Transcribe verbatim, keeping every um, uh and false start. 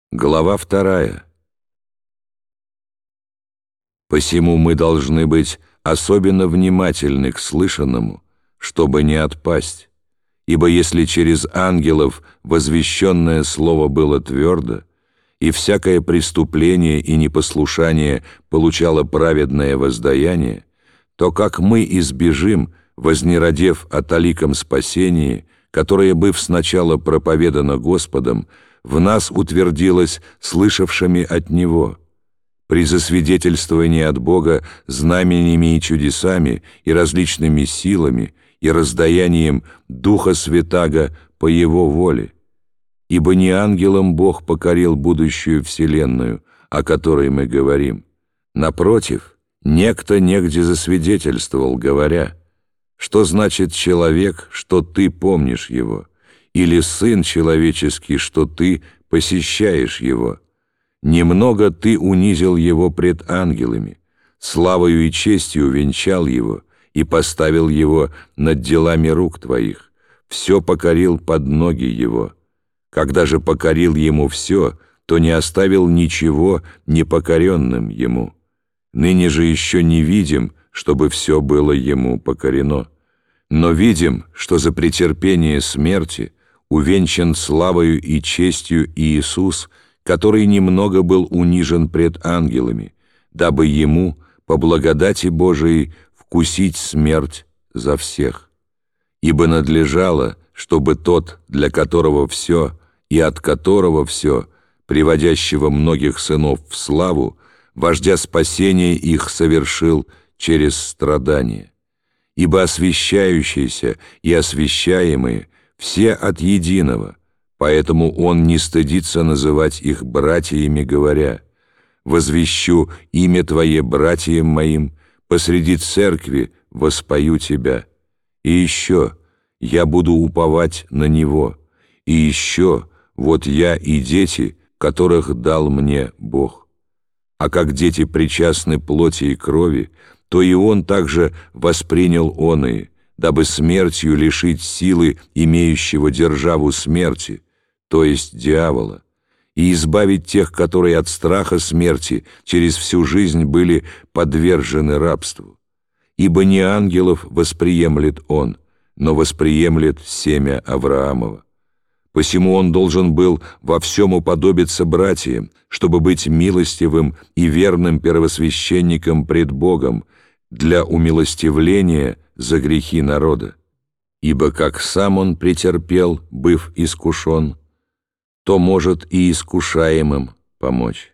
Глава вторая. Посему мы должны быть особенно внимательны к слышанному, чтобы не отпасть. Ибо если через ангелов возвещенное слово было твердо, и всякое преступление и непослушание получало праведное воздаяние, то как мы избежим, вознеродев о таликом спасении, которое, быв сначала проповедано Господом, в нас утвердилось слышавшими от Него, при засвидетельствовании от Бога знамениями и чудесами и различными силами и раздаянием Духа Святаго по Его воле. Ибо не ангелам Бог покорил будущую вселенную, о которой мы говорим. Напротив, некто негде засвидетельствовал, говоря: что значит человек, что ты помнишь его, или сын человеческий, что ты посещаешь его? Немного ты унизил его пред ангелами, славою и честью венчал его и поставил его над делами рук твоих, все покорил под ноги его. Когда же покорил ему все, то не оставил ничего непокоренным ему. Ныне же еще не видим, чтобы все было ему покорено. Но видим, что за претерпение смерти увенчан славою и честью Иисус, который немного был унижен пред ангелами, дабы ему, по благодати Божией, вкусить смерть за всех. Ибо надлежало, чтобы тот, для которого все и от которого все, приводящего многих сынов в славу, вождя спасения их совершил через страдания. Ибо освящающиеся и освящаемые все от единого, поэтому он не стыдится называть их братьями, говоря: «Возвещу имя Твое братьям моим, посреди церкви воспою Тебя». И еще: «Я буду уповать на Него». И еще: «Вот я и дети, которых дал мне Бог». А как дети причастны плоти и крови, то и он также воспринял оные, дабы смертью лишить силы имеющего державу смерти, то есть дьявола, и избавить тех, которые от страха смерти через всю жизнь были подвержены рабству. Ибо не ангелов восприемлет он, но восприемлет семя Авраамова. Посему он должен был во всем уподобиться братьям, чтобы быть милостивым и верным первосвященником пред Богом для умилостивления за грехи народа. Ибо как сам он претерпел, быв искушен, то может и искушаемым помочь.